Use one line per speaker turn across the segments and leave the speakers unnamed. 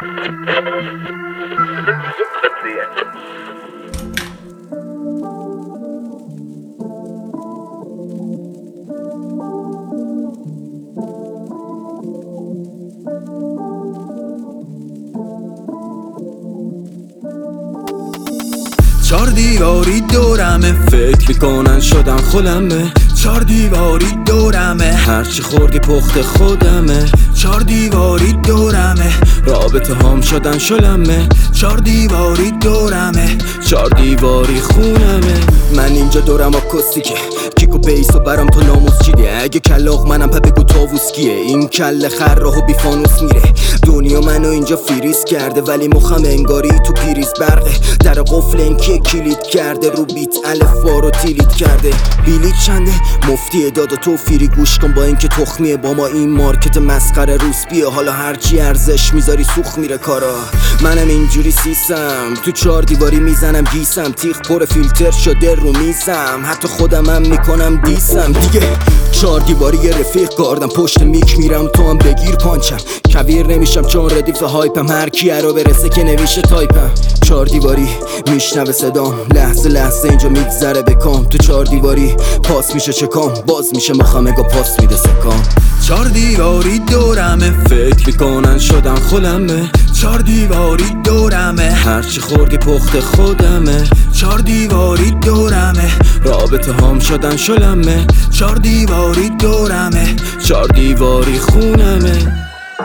چار دیواری دورمه، فکر میکنن شدم خودمه. چار دیواری دورمه، هرچی خوردی پخت خودمه. چار دیواری دورمه، رابطه هم شدن شلمه. چار دیواری دورمه، چار دیواری خونمه. من اینجا دورم آکوستیکه، کیک و بیس و برام تو ناموس چیده. اگه کلاغ منم پا بگو تاووس کیه. این کله خر راهو بی فانوس میره. دنیا منو اینجا فریز کرده، ولی مخم انگاری تو پیریز برقه. در قفل این که کلید کرده، رو بیت الفبا رو تیلیت کرده. بیلیت چنده مفتی داد و توفیری گوش کن، با اینکه تخمیه با ما این مارکت مسخره روس بیه. حالا هرچی ارزش میذاری سوخ میره کارا. منم اینجوری سیسم، تو چار دیواری میزنم گیسم. تیغ پر فیلتر شده رو میزم، حتی خودمم میکنم دیسم. دیگه چار دیواری یه رفیق گاردم، پشت میک میرم تو هم بگیر پانچم. کویر نمیشم چون ردیف هایپم، هر کیه رو برسه که نمیشه تایپم. چار دیواری میشنوه صدام، لحظه لحظه اینجا میگذره بکام. تو چار دیواری پاس میشه چکام، باز میشه مخمگا پاس میده سکام. چار دیواری دورمه، فکر میکنن شدم خودمه. چار دیواری دورمه، هرچی خوردی پخت خودمه. چار دیواری دورمه، رابطه هم شدن شلمه. چار دیواری دورمه، چار دیواری خونمه.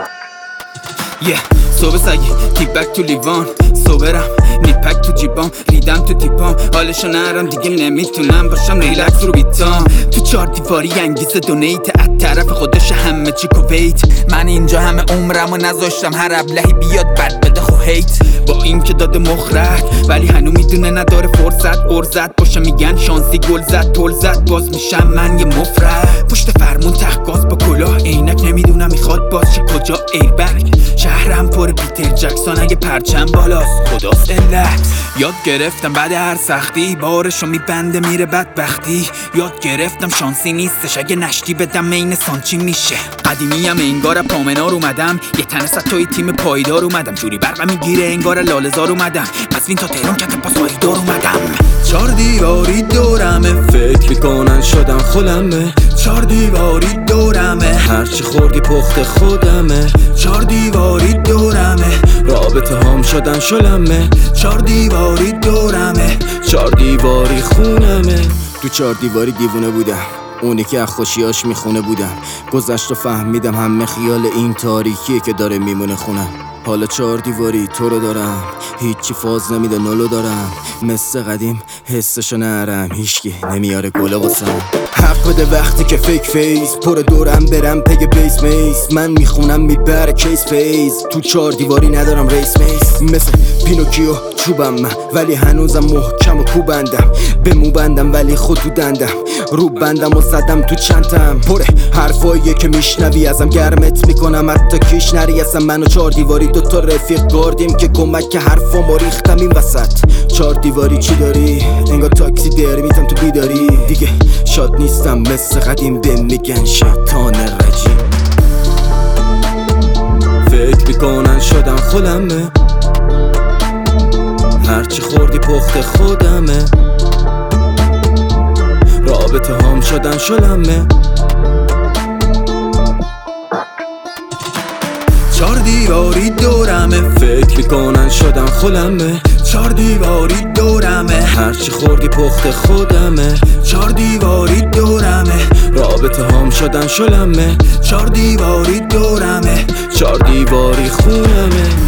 صبح سگی تیک بک تو لیوان، صبحرم نیپک تو جیبام، ریدم تو تیپام. حالشو نرم دیگه نمیتونم باشم ریلکس رو بیتام. تو چار دیواری انگیزه دونیت، از طرف خودش همه چی کویت. من اینجا همه عمرمو نذاشتم هر ابلهی بیاد بد بده خو هیت. با این که داده مخرک ولی هنو میدونه نداره فرصت. ارزت باشه میگن شانسی گل زد گل زد، باز میشم من یه مفرد. پشت فرمون تخگاز با کلاه عینک، نمیدونم میخواد باز چه کجا ایربگ. شهرم پر پیتر جکسون، اگه پرچم بالاست خداست علت. یاد گرفتم بعد هر سختی بارشو میبنده میره بدبختی. یاد گرفتم شانسی نیستش، اگه نشتی بدم این سانچی میشه. قدیمیم انگار پامنار اومدم، یه تنه ستای تیم پایدار اومدم. جوری برقم میگیره انگار لاله‌زار اومدم، قزوین تا تهران کت پاس پایدار اومدم. چار دیواری دورمه، فکر میکنن شدم خودمه. چار دیواری دورمه، هرچی خوردی پخت خودمه. چار دیواری دورمه، رابطه هم شدن شلمه. چار دیواری دورمه، چار دیواری خونمه. تو چار دیواری دیوونه بودم، اونی که از خوشیاش میخونه بودم. گذشت و فهمیدم همه خیال این تاریکیه که داره میمونه خونم. حالا چار دیواری تو رو دارم، هیچی فاز نمیده نولو دارم. مثل قدیم حسشو نرم، هیچکی نمیاره گله واسم. حق بده وقتی که فیک فیس پر دورم برم پگ بیس میس. من میخونم میبره کیس فیز، تو چار دیواری ندارم ریس میس. مثل پینوکیو چوبم من ولی هنوزم محکم و کوبندم. به مو بندم ولی خود تو دندم، رو بندم و زدم تو چندم. پره حرفاییه که میشنوی ازم، گرمت میکنم حتی کیش نری ازم. من و چار دیواری دوتا رفیق گاردیم که کمک حرفامو ریختم این وسط. چار دیواری چی داری؟ انگار تاکسی درمیتم تو بیداری. دیگه شاد نیستم مثل قدیم، به میگن شیطان رجیم. فکر میکنن شدم خودمه، هرچی خوردی پخت خودمه. رابطه هم شدن شلمه. چار دیواری دورمه، فکر میکنن شدم خودمه. چار دیواری دورمه، هرچی خوردی پخت خودمه. چار دیواری دورمه، رابطه هم شدن شلمه. چار دیواری دورمه، چار دیواری خونمه.